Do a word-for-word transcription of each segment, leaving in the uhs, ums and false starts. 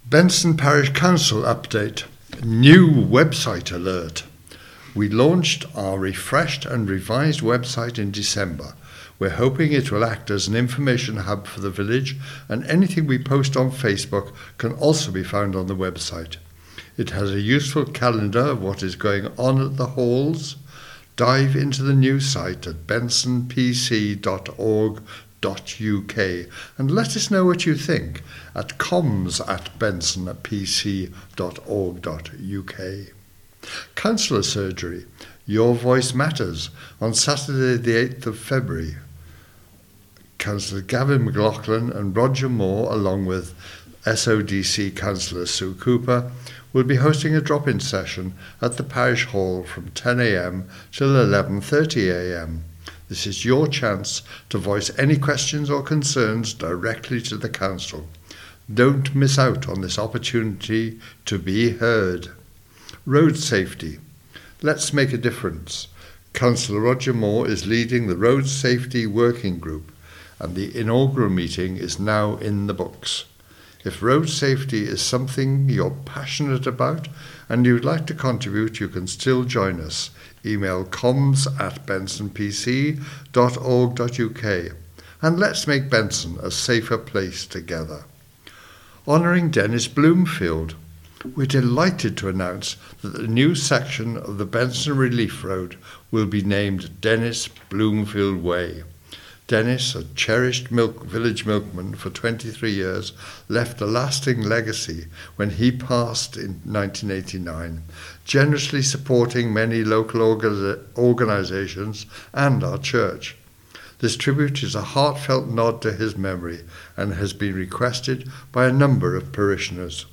Benson Parish Council update. New website alert. We launched our refreshed and revised website in December. We're hoping it will act as an information hub for the village, and anything we post on Facebook can also be found on the website. It has a useful calendar of what is going on at the halls. Dive into the new site at benson p c dot org dot u k and let us know what you think at comms at benson p c dot org dot u k. Councillor Surgery. Your Voice Matters on Saturday the eighth of February. Councillor Gavin McLaughlin and Roger Moore, along with S O D C Councillor Sue Cooper, will be hosting a drop-in session at the Parish Hall from ten a m till eleven thirty a m. This is your chance to voice any questions or concerns directly to the Council. Don't miss out on this opportunity to be heard. Road safety. Let's make a difference. Councillor Roger Moore is leading the Road Safety Working Group, and the inaugural meeting is now in the books. If road safety is something you're passionate about and you'd like to contribute, you can still join us. Email comms at benson p c dot org dot u k, and let's make Benson a safer place together. Honouring Dennis Bloomfield. We're delighted to announce that the new section of the Benson Relief Road will be named Dennis Bloomfield Way. Dennis, a cherished milk, village milkman for twenty-three years, left a lasting legacy when he passed in nineteen eighty-nine, generously supporting many local orga- organisations and our church. This tribute is a heartfelt nod to his memory and has been requested by a number of parishioners.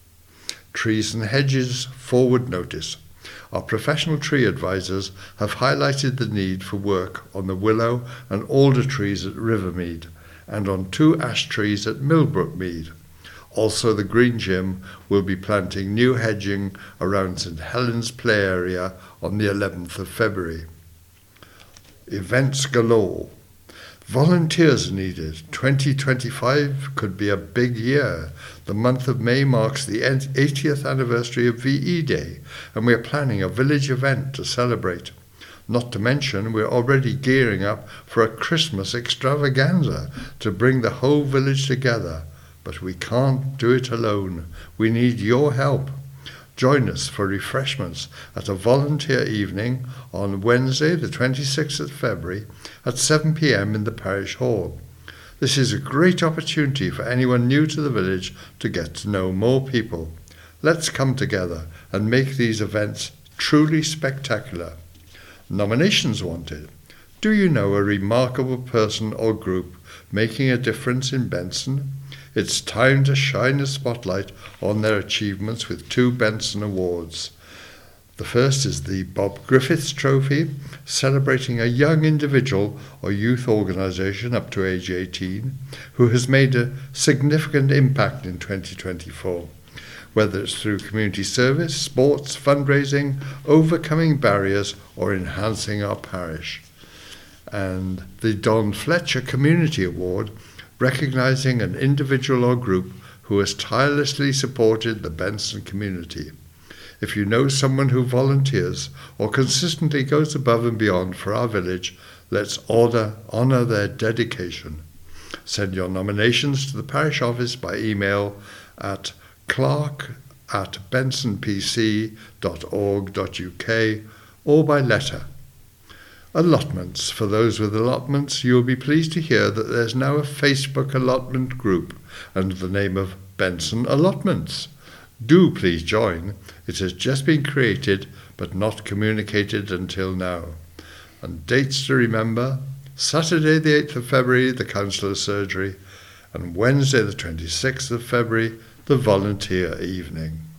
Trees and Hedges Forward Notice. Our professional tree advisors have highlighted the need for work on the willow and alder trees at Rivermead and on two ash trees at Millbrook Mead. Also, the Green Gym will be planting new hedging around St Helens Play area on the eleventh of February. Events galore. Volunteers are needed. twenty twenty-five could be a big year. The month of May marks the eightieth anniversary of V E Day, and we are planning a village event to celebrate. Not to mention, we're already gearing up for a Christmas extravaganza to bring the whole village together. But we can't do it alone. We need your help. Join us for refreshments at a volunteer evening on Wednesday, the twenty-sixth of February at seven p m in the Parish Hall. This is a great opportunity for anyone new to the village to get to know more people. Let's come together and make these events truly spectacular. Nominations wanted. Do you know a remarkable person or group making a difference in Benson? It's time to shine a spotlight on their achievements with two Benson Awards. The first is the Bob Griffiths Trophy, celebrating a young individual or youth organisation up to age eighteen who has made a significant impact in twenty twenty-four, whether it's through community service, sports, fundraising, overcoming barriers or enhancing our parish. And the Don Fletcher Community Award, recognising an individual or group who has tirelessly supported the Benson community. If you know someone who volunteers or consistently goes above and beyond for our village, let's order, honour their dedication. Send your nominations to the parish office by email at clark at benson p c dot org dot u k or by letter. Allotments. For those with allotments, you will be pleased to hear that there's now a Facebook allotment group under the name of Benson Allotments. Do please join. It has just been created but not communicated until now. And dates to remember: Saturday the eighth of February, the Councillor Surgery, and Wednesday the twenty-sixth of February, the Volunteer Evening.